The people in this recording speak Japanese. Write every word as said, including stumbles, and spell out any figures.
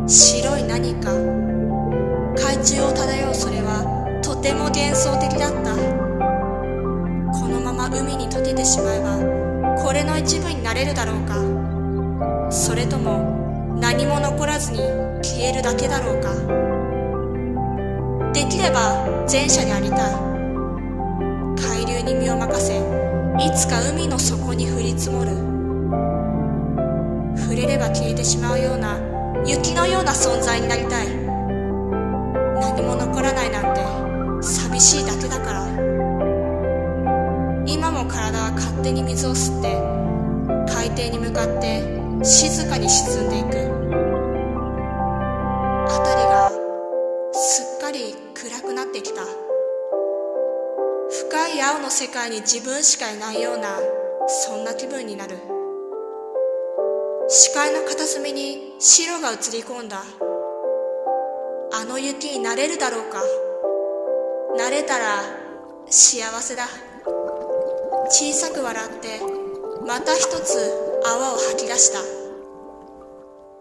白い何か。海中を漂うそれはとても幻想的だった。このまま海に溶けてしまえばこれの一部になれるだろうか。それとも何も残らずに消えるだけだろうか。できれば前者にありたい。海流に身を任せ、いつか海の底に降り積もる。触れれば消えてしまうような雪のような存在になりたい。何も残らないなんて寂しいだけだから。今も体は勝手に水を吸って海底に向かって静かに沈んでいく。辺りがすっかり暗くなってきた。深い青の世界に自分しかいないような、そんな気分になる。視界の片隅に白が映り込んだ。あの雪になれるだろうか。なれたら幸せだ。小さく笑ってまた一つ泡を吐き出した。